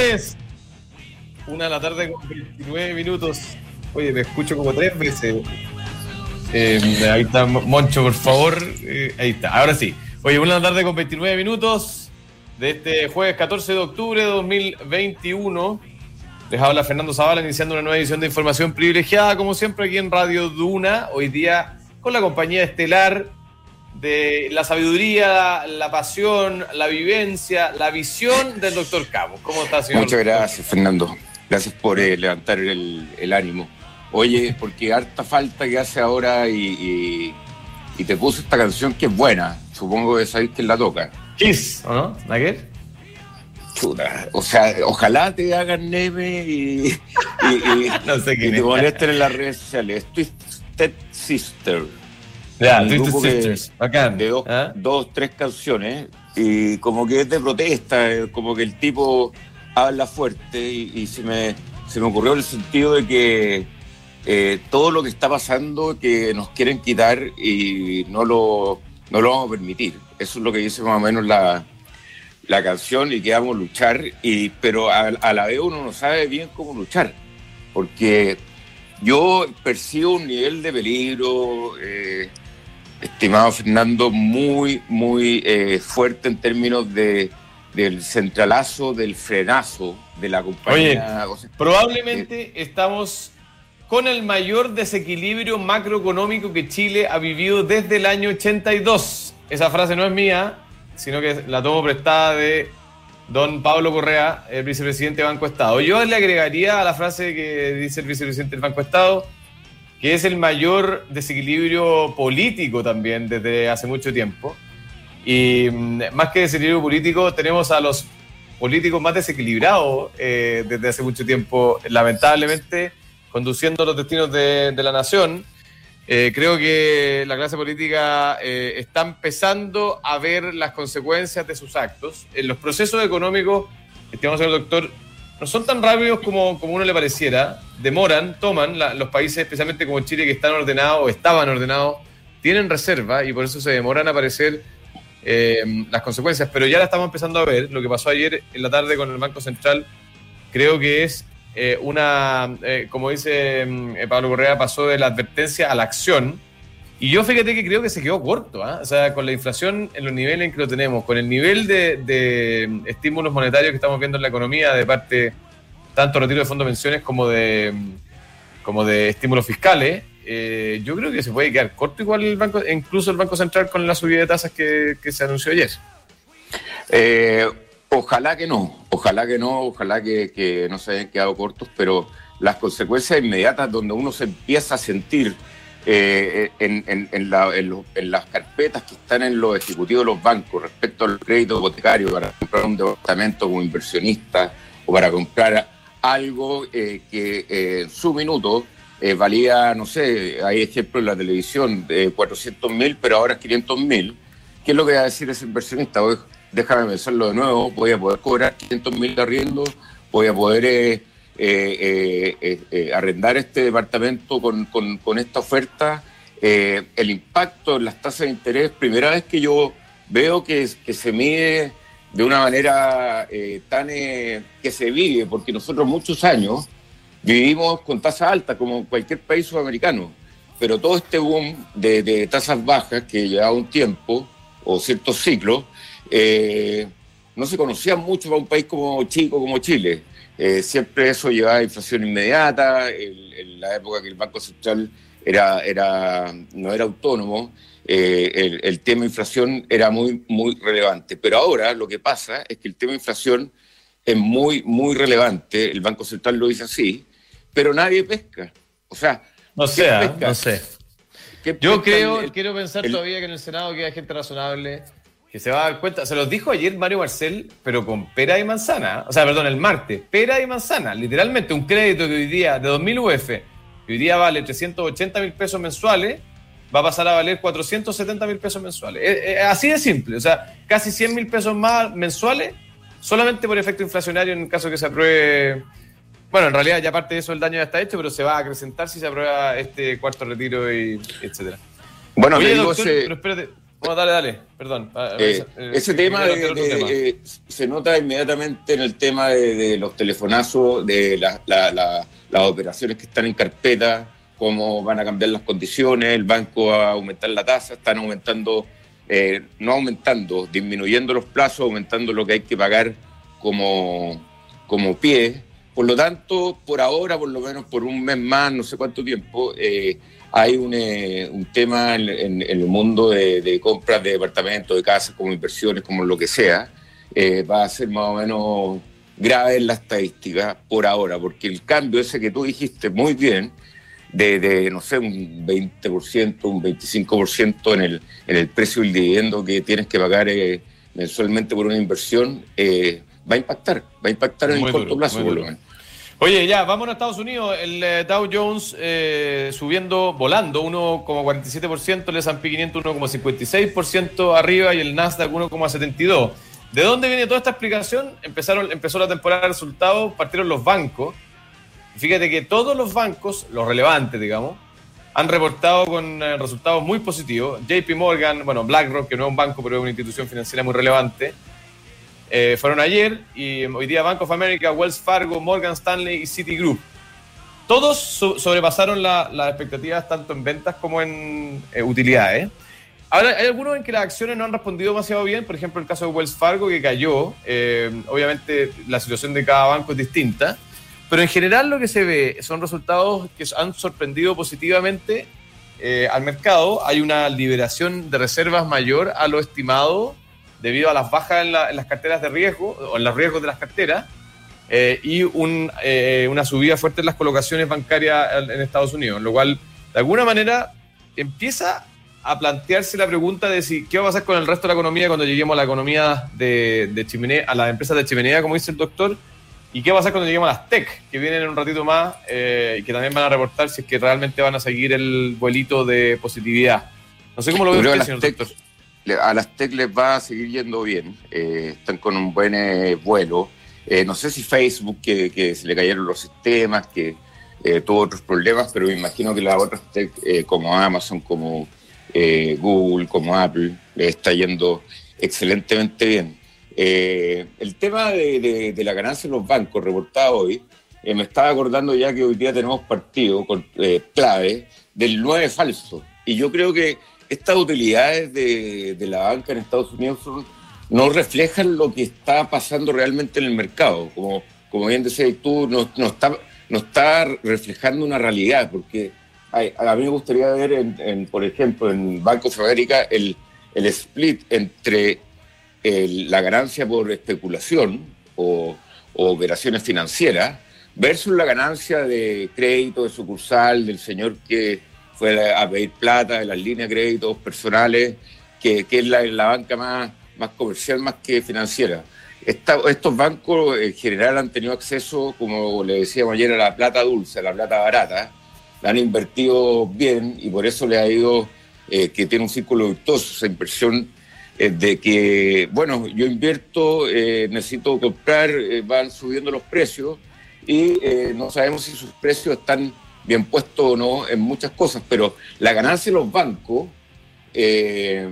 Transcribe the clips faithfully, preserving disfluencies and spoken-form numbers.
lunes, una de la tarde con veintinueve minutos. Oye, me escucho como tres veces. Eh, ahí está, Moncho, por favor. Eh, ahí está, ahora sí. Oye, una de la tarde con veintinueve minutos de este jueves catorce de octubre de dos mil veintiuno. Les habla Fernando Zavala, iniciando una nueva edición de Información Privilegiada, como siempre, aquí en Radio Duna. Hoy día con la compañía estelar de la sabiduría, la pasión, la vivencia, la visión del doctor Camus. ¿Cómo está, señor? Muchas gracias, Fernando. Gracias por eh, levantar el, el ánimo. Oye, porque harta falta que hace ahora y, y, y te puse esta canción que es buena. Supongo que sabéis quién la toca. Kiss, ¿o no? ¿Naguer? Chuta. O sea, ojalá te hagan neve y, y, y, no sé quién y te es. molesten en las redes sociales. Twisted Sister. Ya, Twisted Sisters. Bacán. De dos, ¿Ah? dos, tres canciones. Y como que es de protesta, como que el tipo habla fuerte y, y se me, se me ocurrió el sentido de que eh, todo lo que está pasando que nos quieren quitar y no lo, no lo vamos a permitir. Eso es lo que dice más o menos la, la canción y que vamos a luchar, y, pero a, a la vez uno no sabe bien cómo luchar, porque yo percibo un nivel de peligro, eh, estimado Fernando, muy, muy eh, fuerte en términos de del centralazo, del frenazo de la compañía. Oye, o sea, probablemente eh, estamos con el mayor desequilibrio macroeconómico que Chile ha vivido desde el año ochenta y dos. Esa frase no es mía, sino que la tomo prestada de don Pablo Correa, el vicepresidente del Banco Estado. Yo le agregaría a la frase que dice el vicepresidente del Banco Estado, que es el mayor desequilibrio político también desde hace mucho tiempo. Y más que desequilibrio político, tenemos a los políticos más desequilibrados eh, desde hace mucho tiempo, lamentablemente, conduciendo los destinos de, de la nación. Eh, creo que la clase política eh, está empezando a ver las consecuencias de sus actos. En los procesos económicos, estimado señor doctor, no son tan rápidos como, como uno le pareciera. Demoran, toman, la, los países, especialmente como Chile, que están ordenados o estaban ordenados, tienen reserva y por eso se demoran a aparecer Eh, las consecuencias, pero ya la estamos empezando a ver. Lo que pasó ayer en la tarde con el Banco Central creo que es eh, una, eh, como dice eh, Pablo Correa, pasó de la advertencia a la acción, y yo fíjate que creo que se quedó corto, ¿eh? O sea, con la inflación en los niveles en que lo tenemos, con el nivel de, de estímulos monetarios que estamos viendo en la economía de parte tanto retiro de fondos de pensiones como de, como de estímulos fiscales, Eh, yo creo que se puede quedar corto igual el banco, incluso el Banco Central, con la subida de tasas que, que se anunció ayer. Eh, ojalá que no, ojalá que no, ojalá que, que no se hayan quedado cortos, pero las consecuencias inmediatas donde uno se empieza a sentir eh, en, en, en, la, en, lo, en las carpetas que están en los ejecutivos de los bancos respecto al crédito hipotecario para comprar un departamento como inversionista o para comprar algo eh, que eh, en su minuto Eh, valía, no sé, hay ejemplos en la televisión de cuatrocientos mil, pero ahora es quinientos mil. ¿Qué es lo que va a decir ese inversionista? Oye, déjame pensarlo de nuevo, voy a poder cobrar quinientos mil de arriendo, voy a poder eh, eh, eh, eh, arrendar este departamento con, con, con esta oferta. Eh, el impacto en las tasas de interés, primera vez que yo veo que, que se mide de una manera eh, tan eh, que se vive, porque nosotros muchos años vivimos con tasas altas como cualquier país sudamericano, pero todo este boom de, de tasas bajas que llevaba un tiempo o ciertos ciclos eh, no se conocía mucho para un país como chico como Chile. Eh, siempre eso llevaba inflación inmediata. En, en la época que el Banco Central era, era, no era autónomo, eh, el, el tema de inflación era muy, muy relevante. Pero ahora lo que pasa es que el tema de inflación es muy, muy relevante. El Banco Central lo dice así, pero nadie pesca. O sea, no sé, pesca? no sé. Yo creo, el, quiero pensar el, todavía que en el Senado queda gente razonable que se va a dar cuenta. Se los dijo ayer Mario Marcel, pero con pera y manzana. O sea, perdón, el martes, pera y manzana. Literalmente, un crédito que hoy día, de dos mil U F, que hoy día vale trescientos ochenta mil pesos mensuales, va a pasar a valer cuatrocientos setenta mil pesos mensuales. Es, es así de simple. O sea, casi cien mil pesos más mensuales, solamente por efecto inflacionario en el caso que se apruebe. Bueno, en realidad ya parte de eso el daño ya está hecho, pero se va a acrecentar si se aprueba este cuarto retiro y etcétera. Bueno, Oye, le digo doctor, ese... pero espérate, Bueno, dale, dale, perdón. Eh, eh, ese tema, de, de, tema. Eh, se nota inmediatamente en el tema de, de los telefonazos, de la, la, la, las operaciones que están en carpeta, cómo van a cambiar las condiciones, el banco va a aumentar la tasa, están aumentando, eh, no aumentando, disminuyendo los plazos, aumentando lo que hay que pagar como, como pie. Por lo tanto, por ahora, por lo menos por un mes más, no sé cuánto tiempo, eh, hay un, eh, un tema en, en, en el mundo de, de compras de departamentos, de casas, como inversiones, como lo que sea, eh, va a ser más o menos grave en la estadística por ahora, porque el cambio ese que tú dijiste muy bien, de, de no sé, un veinte por ciento, un veinticinco por ciento en el, en el precio del dividendo que tienes que pagar eh, mensualmente por una inversión, eh, va a impactar, va a impactar en el corto plazo, por lo menos. Oye, ya, vámonos a Estados Unidos. El eh, Dow Jones eh, subiendo, volando, uno coma cuarenta y siete por ciento, el ese and pe quinientos uno coma cincuenta y seis por ciento arriba y el Nasdaq uno coma setenta y dos por ciento. ¿De dónde viene toda esta explicación? Empezaron, empezó la temporada de resultados, partieron los bancos. Fíjate que todos los bancos, los relevantes, digamos, han reportado con eh, resultados muy positivos. J P Morgan, bueno, BlackRock, que no es un banco, pero es una institución financiera muy relevante, Eh, fueron ayer, y hoy día Bank of America, Wells Fargo, Morgan Stanley y Citigroup. Todos so- sobrepasaron la, las expectativas tanto en ventas como en eh, utilidades. Ahora, hay algunos en que las acciones no han respondido demasiado bien, por ejemplo el caso de Wells Fargo, que cayó. Eh, obviamente la situación de cada banco es distinta, pero en general lo que se ve son resultados que han sorprendido positivamente eh, al mercado. Hay una liberación de reservas mayor a lo estimado debido a las bajas en, la, en las carteras de riesgo, o en los riesgos de las carteras, eh, y un, eh, una subida fuerte en las colocaciones bancarias en, en Estados Unidos, lo cual, de alguna manera, empieza a plantearse la pregunta de si qué va a pasar con el resto de la economía cuando lleguemos a la economía de, de chimenea, a las empresas de chimenea, como dice el doctor, y qué va a pasar cuando lleguemos a las tech, que vienen en un ratito más, eh, y que también van a reportar si es que realmente van a seguir el vuelito de positividad. No sé cómo lo ve usted, señor doctor. A las tech les va a seguir yendo bien, eh, están con un buen eh, vuelo. Eh, no sé si Facebook, que, que se le cayeron los sistemas, que eh, tuvo otros problemas, pero me imagino que las otras tech, eh, como Amazon, como eh, Google, como Apple, les está yendo excelentemente bien. Eh, el tema de, de, de la ganancia de los bancos reportada hoy, eh, me estaba acordando ya que hoy día tenemos partido con, eh, clave del nueve falso, y yo creo que estas utilidades de, de la banca en Estados Unidos son, no reflejan lo que está pasando realmente en el mercado. Como, como bien decías tú, no, no, está, no está reflejando una realidad, porque hay, a mí me gustaría ver, en, en, por ejemplo, en Bank of America, el, el split entre el, la ganancia por especulación o, o operaciones financieras versus la ganancia de crédito de sucursal del señor que fue a pedir plata de las líneas de créditos personales, que, que es la, la banca más, más comercial, más que financiera. Esta, estos bancos en general han tenido acceso, como le decíamos ayer, a la plata dulce, a la plata barata, la han invertido bien y por eso le ha ido, eh, que tiene un círculo virtuoso, esa inversión eh, de que, bueno, yo invierto, eh, necesito comprar, eh, van subiendo los precios y eh, no sabemos si sus precios están bien puesto o no en muchas cosas, pero la ganancia de los bancos eh,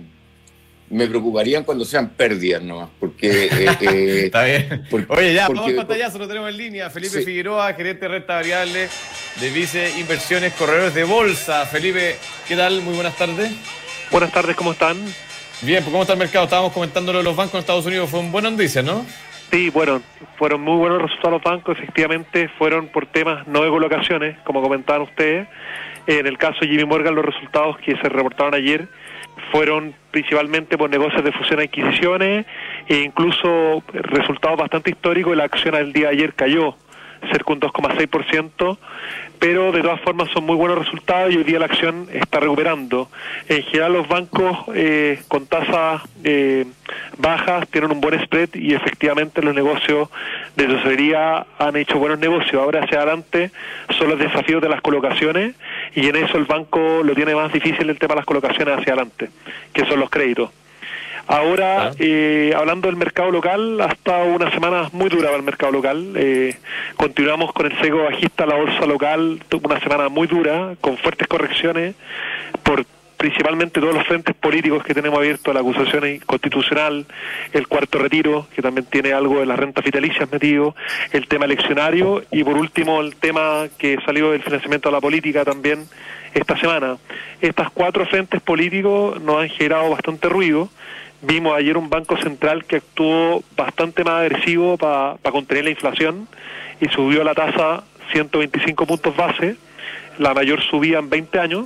me preocuparían cuando sean pérdidas nomás, porque... Eh, eh, Está bien. Porque, Oye, ya, porque, vamos al pantallazo, lo tenemos en línea. Felipe sí. Figueroa, gerente de renta variable de Vice Inversiones, corredores de bolsa. Felipe, ¿qué tal? Muy buenas tardes. Buenas tardes, ¿cómo están? Bien, pues ¿cómo está el mercado? Estábamos comentándolo de los bancos en Estados Unidos, fue una buena noticia, ¿no? Sí, bueno, fueron muy buenos resultados los bancos, efectivamente fueron por temas no de colocaciones, como comentaban ustedes. En el caso de J P Morgan, los resultados que se reportaron ayer fueron principalmente por negocios de fusión y adquisiciones e incluso resultados bastante históricos. La acción al día de ayer cayó cerca de un dos coma seis por ciento, pero de todas formas son muy buenos resultados y hoy día la acción está recuperando. En general los bancos eh, con tasas eh, bajas tienen un buen spread y efectivamente los negocios de tesorería han hecho buenos negocios. Ahora hacia adelante son los desafíos de las colocaciones y en eso el banco lo tiene más difícil el tema de las colocaciones hacia adelante, que son los créditos. Ahora, ¿Ah? eh, hablando del mercado local, ha estado una semana muy dura para el mercado local. Eh, continuamos con el sesgo bajista, la bolsa local, una semana muy dura, con fuertes correcciones por principalmente todos los frentes políticos que tenemos abiertos, la acusación constitucional, el cuarto retiro, que también tiene algo de las rentas vitalicias metido, el tema eleccionario y por último el tema que salió del financiamiento de la política también esta semana. Estas cuatro frentes políticos nos han generado bastante ruido. Vimos ayer un Banco Central que actuó bastante más agresivo para pa contener la inflación y subió la tasa ciento veinticinco puntos base, la mayor subida en veinte años.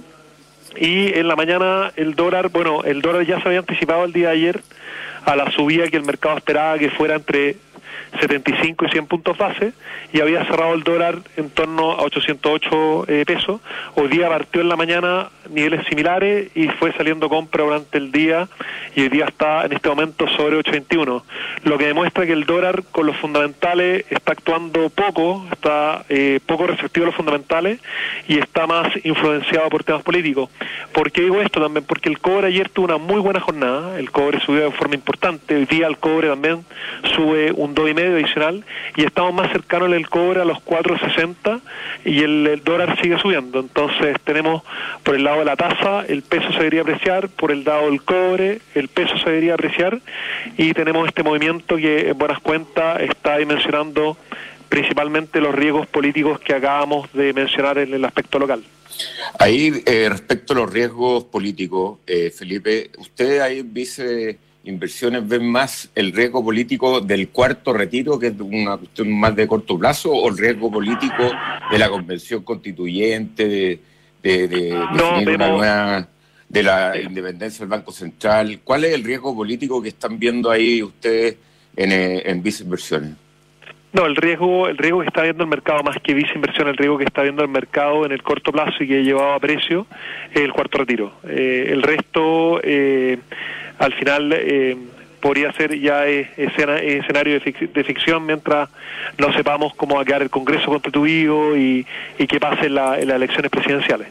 Y en la mañana el dólar, bueno, el dólar ya se había anticipado el día de ayer a la subida que el mercado esperaba que fuera entre setenta y cinco y cien puntos base, y había cerrado el dólar en torno a ochocientos ocho eh, pesos. Hoy día partió en la mañana niveles similares y fue saliendo compra durante el día, y hoy día está en este momento sobre ocho veintiuno, lo que demuestra que el dólar con los fundamentales está actuando poco, está eh, poco receptivo a los fundamentales y está más influenciado por temas políticos. ¿Por qué digo esto también? Porque el cobre ayer tuvo una muy buena jornada, el cobre subió de forma importante, hoy día el cobre también sube un dos y medio adicional y estamos más cercanos el cobre a los cuatro sesenta y el, el dólar sigue subiendo. Entonces tenemos por el lado de la tasa el peso se debería apreciar, por el lado del cobre el peso se debería apreciar, y tenemos este movimiento que en buenas cuentas está dimensionando principalmente los riesgos políticos que acabamos de mencionar en el aspecto local. Ahí, eh, respecto a los riesgos políticos, eh, Felipe, usted ahí dice inversiones, ¿ven más el riesgo político del cuarto retiro, que es una cuestión más de corto plazo, o el riesgo político de la convención constituyente, de, de, de no, definir vemos... una nueva, de la independencia del Banco Central? ¿Cuál es el riesgo político que están viendo ahahí ustedes en, en Vice Inversiones? No, el riesgo el riesgo que está viendo el mercado, más que Vice Inversión, el riesgo que está viendo el mercado en el corto plazo y que llevaba a precio, es el cuarto retiro. Eh, el resto, eh, al final, eh, podría ser ya escena, escenario de, fic, de ficción mientras no sepamos cómo va a quedar el Congreso constituido y, y qué pase en, la, en las elecciones presidenciales.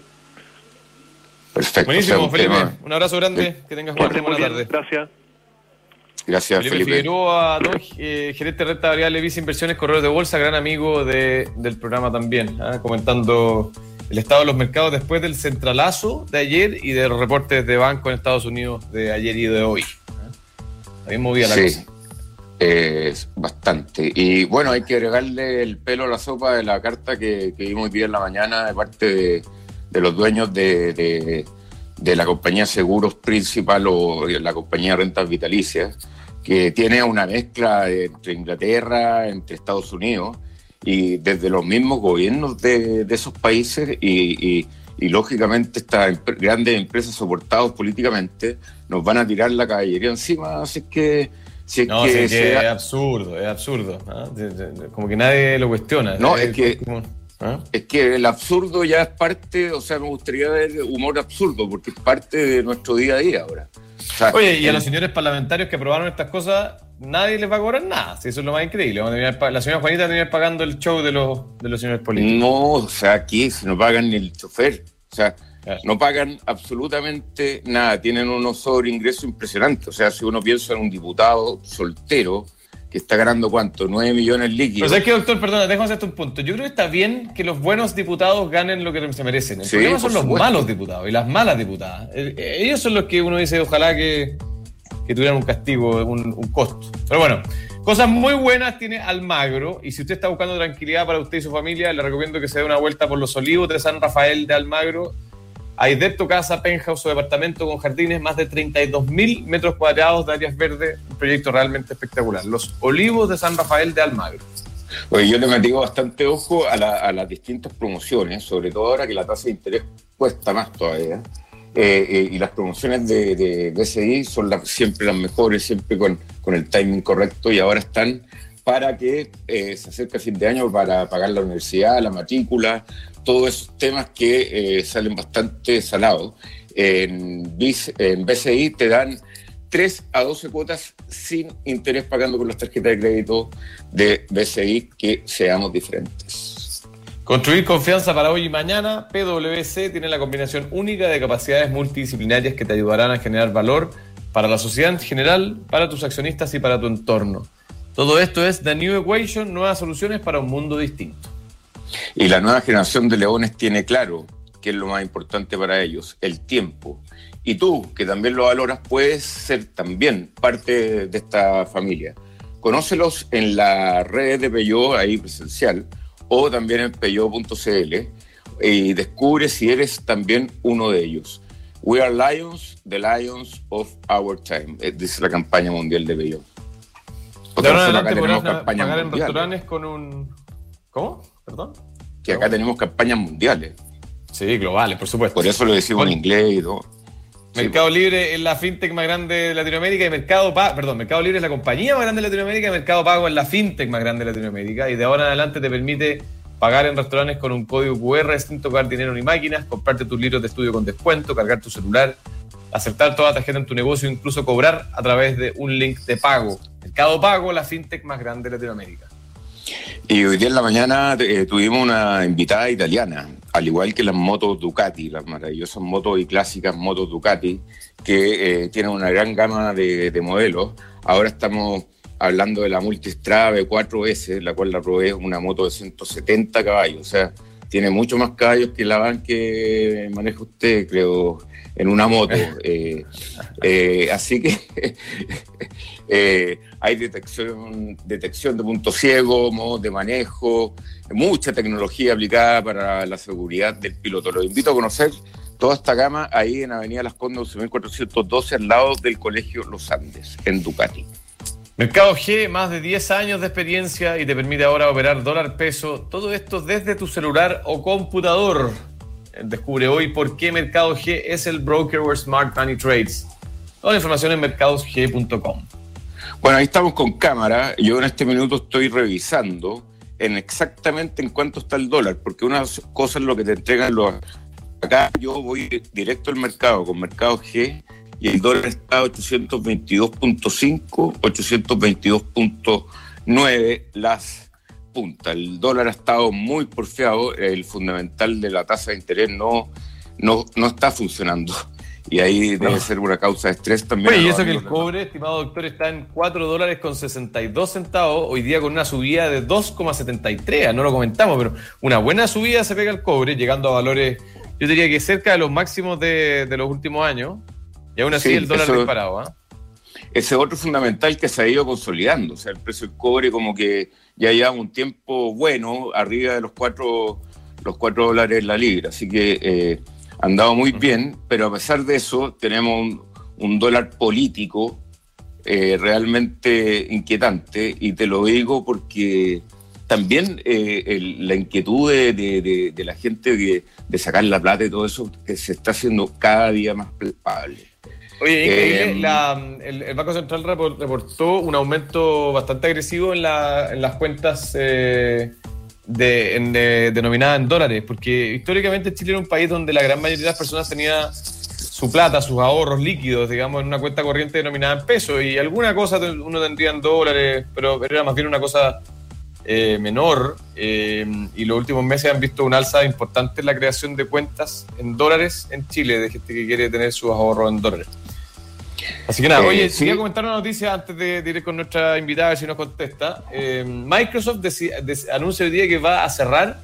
Perfecto. Buenísimo, Felipe. Tema. Un abrazo grande. Sí. Que tengas una buena tarde. Gracias. Gracias, Felipe. Felipe Figueroa, don, eh, gerente de renta variable, Vice Inversiones, corredor de bolsa, gran amigo de, del programa también, ¿eh? Comentando el estado de los mercados después del centralazo de ayer y de los reportes de banco en Estados Unidos de ayer y de hoy. ¿eh? Ahí movía la sí, cosa. Eh, bastante. Y bueno, hay que agregarle el pelo a la sopa de la carta que, que vimos hoy día en la mañana de parte de, de los dueños de, de, de la compañía Seguros Principal o la compañía Rentas Vitalicias, que tiene una mezcla entre Inglaterra, entre Estados Unidos y desde los mismos gobiernos de, de esos países y, y, y lógicamente estas grandes empresas soportadas políticamente nos van a tirar la caballería encima, así que... Si es no, que si es, que sea... es absurdo, es absurdo, ¿no? Como que nadie lo cuestiona. No, es, es que... como, ¿eh? Es que el absurdo ya es parte, o sea, me gustaría ver humor absurdo, porque es parte de nuestro día a día ahora. O sea, oye, y a el... los señores parlamentarios que aprobaron estas cosas, nadie les va a cobrar nada, si eso es lo más increíble. La señora Juanita va a terminar pagando el show de los, de los señores políticos. No, o sea, aquí se no pagan ni el chofer, o sea, claro. No pagan absolutamente nada, tienen unos sobreingresos impresionantes. O sea, si uno piensa en un diputado soltero que está ganando, ¿cuánto? nueve millones líquidos. Pero ¿sabes qué, doctor? Perdona, déjame hacerte un punto. Yo creo que está bien que los buenos diputados ganen lo que se merecen. El sí, problema son los supuesto. malos diputados y las malas diputadas. Ellos son los que uno dice, ojalá que, que tuvieran un castigo, un, un costo. Pero bueno, cosas muy buenas tiene Almagro, y si usted está buscando tranquilidad para usted y su familia, le recomiendo que se dé una vuelta por los Olivos de San Rafael de Almagro. Hay de tu casa, penthouse o departamento con jardines, más de treinta y dos mil metros cuadrados de áreas verdes, un proyecto realmente espectacular. Los Olivos de San Rafael de Almagro. Oye, yo le metí bastante ojo a, la, a las distintas promociones, sobre todo ahora que la tasa de interés cuesta más todavía. Eh, eh, y las promociones de, de B C I son las, siempre las mejores, siempre con, con el timing correcto, y ahora están para que eh, se acerque a fin de año para pagar la universidad, la matrícula, todos esos temas que eh, salen bastante salados. En, en B C I te dan tres a doce cuotas sin interés pagando con las tarjetas de crédito de B C I, que seamos diferentes. Construir confianza para hoy y mañana. P W C tiene la combinación única de capacidades multidisciplinarias que te ayudarán a generar valor para la sociedad en general, para tus accionistas y para tu entorno. Todo esto es The New Equation, nuevas soluciones para un mundo distinto. Y la nueva generación de leones tiene claro qué es lo más importante para ellos, el tiempo. y tú, que también lo valoras, puedes ser también parte de esta familia. Conócelos en la red de Peugeot, ahí presencial, o también en peugeot punto c l, y descubre si eres también uno de ellos. We are lions, the lions of our time, dice la campaña mundial de Peugeot. De ahora en adelante podrás pagar en restaurantes con un... ¿Cómo? ¿Perdón? Que acá tenemos campañas mundiales. Sí, globales, por supuesto. Por eso lo decimos en inglés y todo. Mercado sí, Libre es la fintech más grande de Latinoamérica y Mercado Pago, perdón, Mercado Libre es la compañía más grande de Latinoamérica y Mercado Pago es la fintech más grande de Latinoamérica, y de ahora en adelante te permite pagar en restaurantes con un código cu erre sin tocar dinero ni máquinas, comprarte tus libros de estudio con descuento, cargar tu celular, aceptar toda tarjeta en tu negocio, incluso cobrar a través de un link de pago. Mercado Pago, la fintech más grande de Latinoamérica. Y hoy día en la mañana eh, tuvimos una invitada italiana, al igual que las motos Ducati, las maravillosas motos y clásicas motos Ducati, que eh, tienen una gran gama de, de modelos. Ahora estamos hablando de la Multistrada B cuatro S, la cual la probé, es una moto de ciento setenta caballos, o sea, tiene mucho más caballos que la van que maneja usted, creo, en una moto. Eh, eh, así que eh, hay detección, detección de punto ciego, modos de manejo, mucha tecnología aplicada para la seguridad del piloto. Los invito a conocer toda esta gama ahí en Avenida Las Condes once mil cuatrocientos doce, al lado del Colegio Los Andes, en Ducati. Mercado G, más de diez años de experiencia y te permite ahora operar dólar peso, todo esto desde tu celular o computador. Descubre hoy por qué Mercado G es el broker where smart money trades. Toda la información en mercados g punto com. Bueno, ahí estamos con cámara. Yo en este minuto estoy revisando en exactamente en cuánto está el dólar, porque una cosa es lo que te entregan los... Acá yo voy directo al mercado con Mercado G y el dólar está a ochocientos veintidós punto cinco, ochocientos veintidós punto nueve las puntas. El dólar ha estado muy porfiado, el fundamental de la tasa de interés no, no, no está funcionando. Y ahí debe no. ser una causa de estrés también. Oye, y eso que el cobre, estimado doctor, está en cuatro dólares con sesenta y dos centavos, hoy día con una subida de dos coma setenta y tres, no lo comentamos, pero una buena subida se pega el cobre, llegando a valores, yo diría que cerca de los máximos de, de los últimos años, y aún así sí, el dólar eso, disparado. ¿eh? Ese otro fundamental que se ha ido consolidando, o sea, el precio del cobre como que ya lleva un tiempo bueno, arriba de los cuatro, los cuatro dólares la libra, así que... Eh, han dado muy bien, pero a pesar de eso tenemos un, un dólar político eh, realmente inquietante, y te lo digo porque también eh, el, la inquietud de, de, de, de la gente de, de sacar la plata y todo eso que se está haciendo cada día más palpable. Oye, increíble, eh, la, el, el Banco Central reportó un aumento bastante agresivo en, la, en las cuentas eh, De, en, de, denominada en dólares, porque históricamente Chile era un país donde la gran mayoría de las personas tenía su plata, sus ahorros líquidos, digamos, en una cuenta corriente denominada en pesos, y alguna cosa uno tendría en dólares, pero era más bien una cosa eh, menor, eh, y los últimos meses han visto un alza importante en la creación de cuentas en dólares en Chile, de gente que quiere tener sus ahorros en dólares. Así que nada, eh, oye, sí. Quería comentar una noticia antes de, de ir con nuestra invitada, a ver si nos contesta. Eh, Microsoft deci, deci, anuncia hoy día que va a cerrar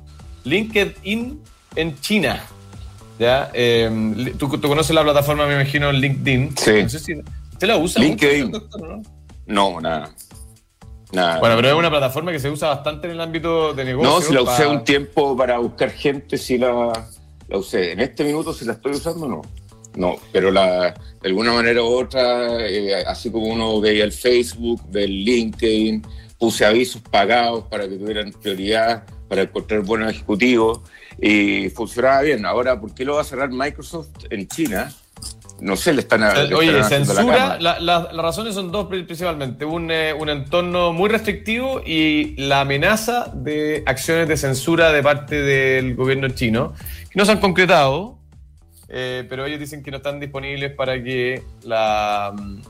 LinkedIn en China. ¿Ya? Eh, ¿tú, tú conoces la plataforma, me imagino, LinkedIn. Sí. No sé si, ¿usted la usa LinkedIn. mucho, doctor, no? No, nada. nada. Bueno, pero es una plataforma que se usa bastante en el ámbito de negocio. No, si la para... usé un tiempo para buscar gente, sí la, la usé. En este minuto, si la estoy usando, no. No, pero la, de alguna manera u otra, eh, así como uno veía el Facebook, ve el LinkedIn, puse avisos pagados para que tuvieran prioridad, para encontrar buenos ejecutivos, y funcionaba bien. Ahora, ¿por qué lo va a cerrar Microsoft en China? No sé, le están... Le Oye, están censura, la, la, las razones son dos principalmente. Un, eh, un entorno muy restrictivo y la amenaza de acciones de censura de parte del gobierno chino, que no se han concretado. Eh, pero ellos dicen que no están disponibles para que la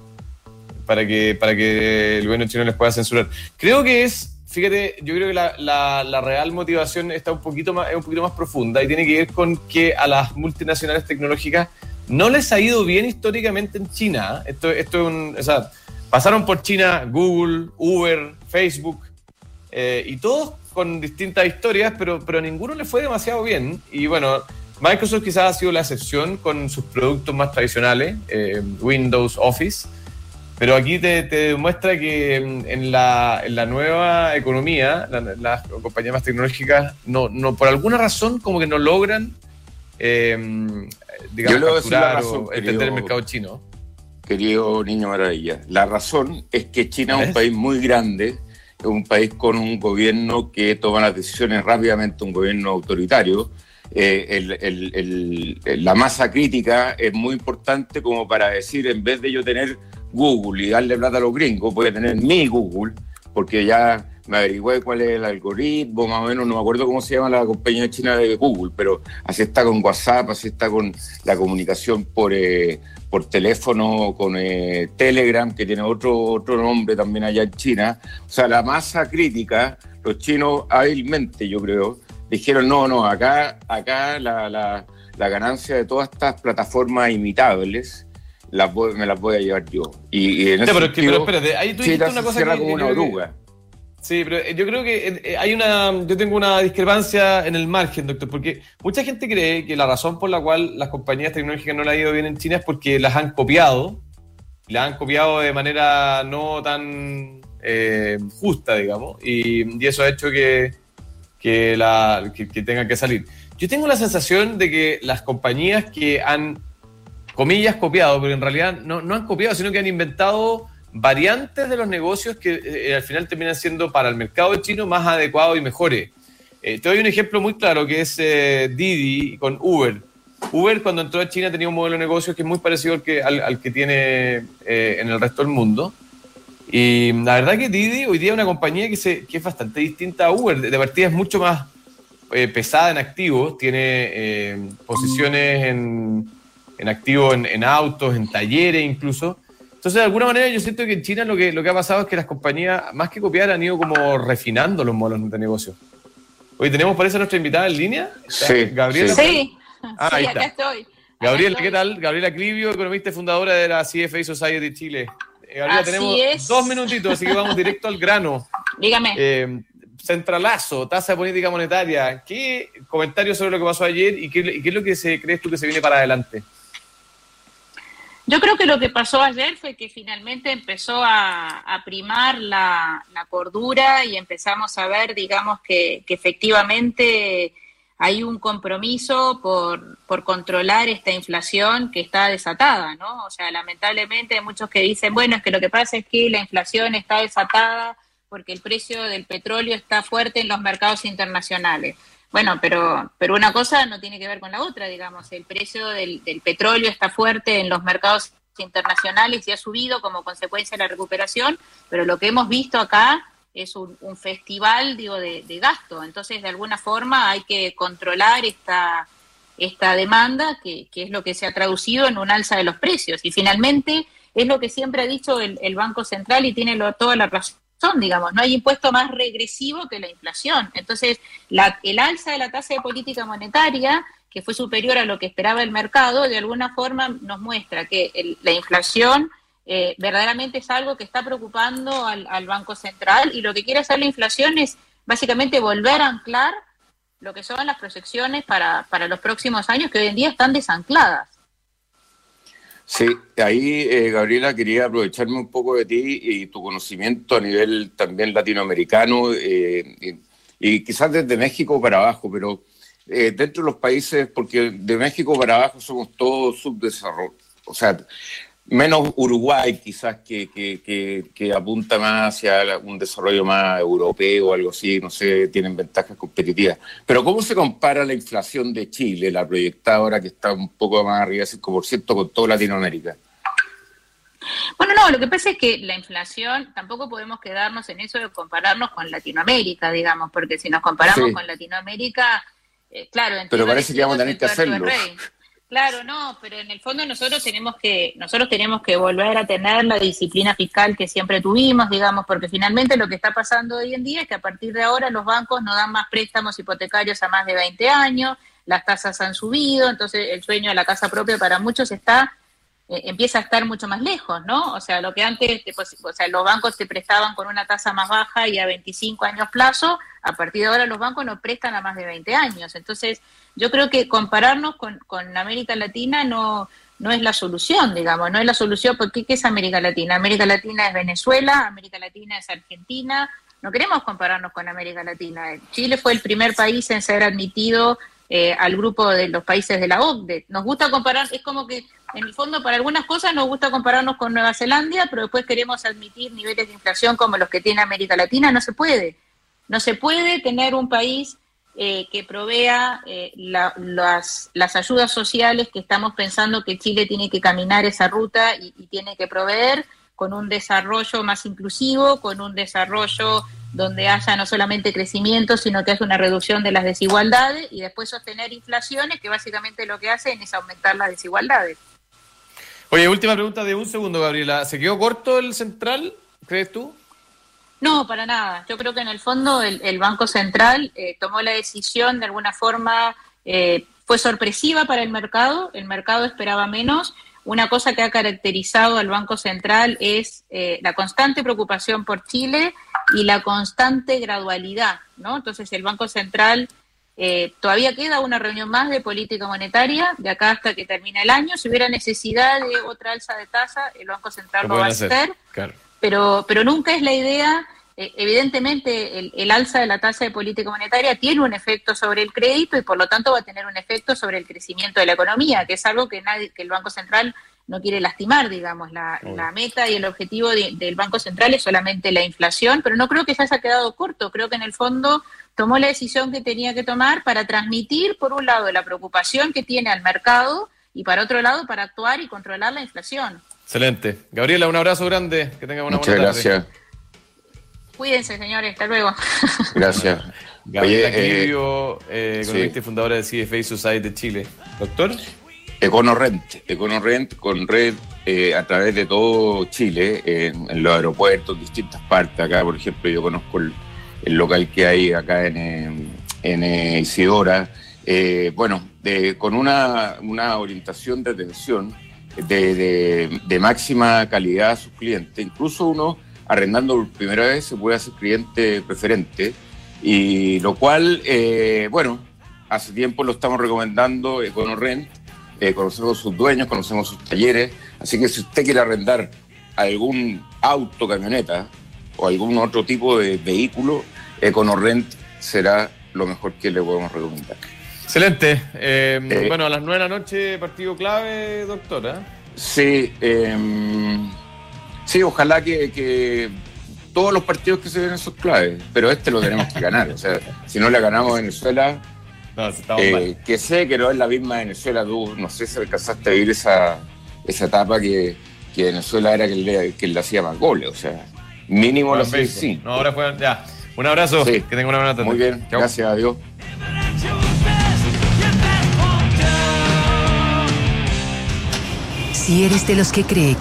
para que para que el gobierno chino les pueda censurar. Creo que es, fíjate, yo creo que la, la, la real motivación está un poquito más, es un poquito más profunda y tiene que ver con que a las multinacionales tecnológicas no les ha ido bien históricamente en China. Esto, esto es un, o sea, pasaron por China Google, Uber, Facebook, eh, y todos con distintas historias, pero, pero a ninguno le fue demasiado bien. Y bueno, Microsoft quizás ha sido la excepción con sus productos más tradicionales, eh, Windows, Office, pero aquí te, te demuestra que en, en, la, en la nueva economía, la, las compañías más tecnológicas, no, no, por alguna razón como que no logran eh, digamos, capturar razón, o querido, entender el mercado chino. Querido Niño Maravilla, la razón es que China es un país muy grande, es un país con un gobierno que toma las decisiones rápidamente, un gobierno autoritario. Eh, el, el, el, la masa crítica es muy importante como para decir, en vez de yo tener Google y darle plata a los gringos, voy a tener mi Google, porque ya me averigüé cuál es el algoritmo, más o menos, no me acuerdo cómo se llama la compañía china de Google, pero así está con WhatsApp, así está con la comunicación por, eh, por teléfono, con eh, Telegram, que tiene otro, otro nombre también allá en China. O sea, la masa crítica, los chinos hábilmente, yo creo, dijeron, no, no, acá, acá la, la, la ganancia de todas estas plataformas imitables las voy, me las voy a llevar yo. Y, y en sí, ese pero, sentido, pero espérate, ahí tú dijiste una cosa que... como una oruga. Sí, pero yo creo que hay una, yo tengo una discrepancia en el margen, doctor, porque mucha gente cree que la razón por la cual las compañías tecnológicas no le ha ido bien en China es porque las han copiado, y las han copiado de manera no tan eh, justa, digamos, y, y eso ha hecho que, que, la, que, que tengan que salir. Yo tengo la sensación de que las compañías que han, comillas, copiado, pero en realidad no, no han copiado, sino que han inventado variantes de los negocios que eh, al final terminan siendo para el mercado chino más adecuados y mejores. Eh, te doy un ejemplo muy claro que es eh, Didi con Uber. Uber cuando entró a China tenía un modelo de negocios que es muy parecido al que, al, al que tiene eh, en el resto del mundo. Y la verdad que Didi hoy día es una compañía que, se, que es bastante distinta a Uber. De, de partida es mucho más eh, pesada en activos, tiene eh, posiciones en, en activos en, en autos, en talleres incluso. Entonces, de alguna manera, yo siento que en China lo que, lo que ha pasado es que las compañías, más que copiar, han ido como refinando los modelos de negocio. Hoy tenemos, parece, a nuestra invitada en línea. Sí, Gabriela. Sí, ah, sí ahí acá está. estoy. Gabriela, acá ¿qué estoy. tal? Gabriela Clivio, economista y fundadora de la C F A Society Chile. Eh, Gabriela, Así tenemos es. dos minutitos, así que vamos directo al grano. Dígame. Eh, centralazo, tasa de política monetaria. ¿Qué comentarios sobre lo que pasó ayer y qué, y qué es lo que se, crees tú que se viene para adelante? Yo creo que lo que pasó ayer fue que finalmente empezó a, a primar la, la cordura y empezamos a ver, digamos, que, que efectivamente hay un compromiso por, por controlar esta inflación que está desatada, ¿no? O sea, lamentablemente hay muchos que dicen, bueno, es que lo que pasa es que la inflación está desatada porque el precio del petróleo está fuerte en los mercados internacionales. Bueno, pero pero una cosa no tiene que ver con la otra, digamos. El precio del, del petróleo está fuerte en los mercados internacionales y ha subido como consecuencia de la recuperación, pero lo que hemos visto acá es un, un festival, digo, de, de gasto. Entonces, de alguna forma hay que controlar esta, esta demanda, que, que es lo que se ha traducido en un alza de los precios. Y finalmente es lo que siempre ha dicho el, el Banco Central y tiene lo, toda la razón. Digamos, no hay impuesto más regresivo que la inflación. Entonces, la, el alza de la tasa de política monetaria, que fue superior a lo que esperaba el mercado, de alguna forma nos muestra que el, la inflación eh, verdaderamente es algo que está preocupando al, al Banco Central, y lo que quiere hacer la inflación es básicamente volver a anclar lo que son las proyecciones para, para los próximos años, que hoy en día están desancladas. Sí, ahí, eh, Gabriela, quería aprovecharme un poco de ti y tu conocimiento a nivel también latinoamericano eh, y, y quizás desde México para abajo, pero eh, dentro de los países, porque de México para abajo somos todos subdesarrollados, o sea, menos Uruguay quizás que, que, que, que apunta más hacia un desarrollo más europeo o algo así, no sé, tienen ventajas competitivas. Pero ¿cómo se compara la inflación de Chile, la proyectada ahora que está un poco más arriba, cinco por ciento, con toda Latinoamérica? Bueno, no, lo que pasa es que la inflación, tampoco podemos quedarnos en eso de compararnos con Latinoamérica, digamos, porque si nos comparamos sí. con Latinoamérica, eh, claro... Pero parece que vamos a tener que hacerlo. Claro, no, pero en el fondo nosotros tenemos que nosotros tenemos que volver a tener la disciplina fiscal que siempre tuvimos, digamos, porque finalmente lo que está pasando hoy en día es que a partir de ahora los bancos no dan más préstamos hipotecarios a más de veinte años, las tasas han subido, entonces el sueño de la casa propia para muchos está eh, empieza a estar mucho más lejos, ¿no? O sea, lo que antes, te, pues, o sea, los bancos te prestaban con una tasa más baja y a veinticinco años plazo, a partir de ahora los bancos no prestan a más de veinte años. Entonces, yo creo que compararnos con, con América Latina no, no es la solución, digamos, no es la solución, porque ¿qué es América Latina? América Latina es Venezuela, América Latina es Argentina. No queremos compararnos con América Latina. Chile fue el primer país en ser admitido eh, al grupo de los países de la O C D E. Nos gusta comparar, es como que en el fondo para algunas cosas nos gusta compararnos con Nueva Zelanda, pero después queremos admitir niveles de inflación como los que tiene América Latina. No se puede. No se puede tener un país eh, que provea eh, la, las, las ayudas sociales que estamos pensando que Chile tiene que caminar esa ruta y, y tiene que proveer, con un desarrollo más inclusivo, con un desarrollo donde haya no solamente crecimiento, sino que haya una reducción de las desigualdades y después sostener inflaciones, que básicamente lo que hacen es aumentar las desigualdades. Oye, última pregunta de un segundo, Gabriela. ¿Se quedó corto el central, crees tú? No, para nada. Yo creo que en el fondo el, el Banco Central eh, tomó la decisión de alguna forma, eh, fue sorpresiva para el mercado, el mercado esperaba menos. Una cosa que ha caracterizado al Banco Central es eh, la constante preocupación por Chile y la constante gradualidad, ¿no? Entonces el Banco Central, eh, todavía queda una reunión más de política monetaria, de acá hasta que termine el año. Si hubiera necesidad de otra alza de tasa, el Banco Central lo va a hacer, hacer claro. pero, pero nunca es la idea. Eh, evidentemente el, el alza de la tasa de política monetaria tiene un efecto sobre el crédito y por lo tanto va a tener un efecto sobre el crecimiento de la economía, que es algo que nadie, que el Banco Central no quiere lastimar, digamos. La, oh. la meta y el objetivo de, del Banco Central es solamente la inflación, pero no creo que se haya quedado corto. Creo que en el fondo tomó la decisión que tenía que tomar para transmitir, por un lado, la preocupación que tiene al mercado y, para otro lado, para actuar y controlar la inflación. Excelente. Gabriela, un abrazo grande. Que tenga una Muchas buena tarde. Gracias. Cuídense, señores. Hasta luego. Gracias. Gabriela Quiribio, eh, economista sí. y fundadora de C F A Society de Chile. Doctor. EconoRent. EconoRent con red eh, a través de todo Chile, en, en los aeropuertos, distintas partes. Acá, por ejemplo, yo conozco el, el local que hay acá en, en, en Isidora. Eh, bueno, de, con una, una orientación de atención de, de, de máxima calidad a sus clientes. Incluso uno, arrendando por primera vez, se puede hacer cliente preferente, y lo cual, eh, bueno, hace tiempo lo estamos recomendando EconoRent, eh, conocemos sus dueños, conocemos sus talleres, así que si usted quiere arrendar algún auto, camioneta o algún otro tipo de vehículo, EconoRent será lo mejor que le podemos recomendar. Excelente. Eh, eh, bueno, a las nueve de la noche, partido clave, doctora. Sí, eh, Sí, ojalá que, que todos los partidos que se ven son claves, pero este lo tenemos que ganar. O sea, si no le ganamos a Venezuela, no, eh, que sé que no es la misma Venezuela. Tú no sé si alcanzaste a vivir esa, esa etapa que, que Venezuela era quien le, quien le hacía más goles. O sea, mínimo bueno, lo sé, sí. No, ahora fue, ya. Un abrazo, sí. Que tenga una buena tarde. Muy bien, chao. Gracias, adiós. Si eres de los que cree que